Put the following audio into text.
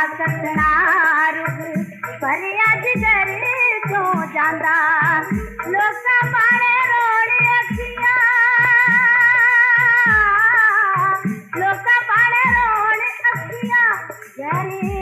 सतना रुग पर अज घर तो जांदा लोका